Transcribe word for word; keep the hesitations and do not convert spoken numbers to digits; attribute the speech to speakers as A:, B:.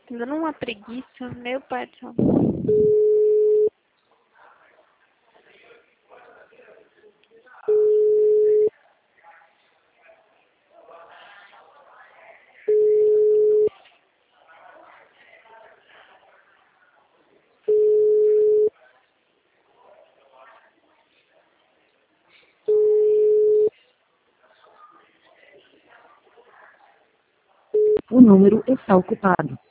A: Tá dando uma preguiça, meu pai do céu.
B: O número está ocupado.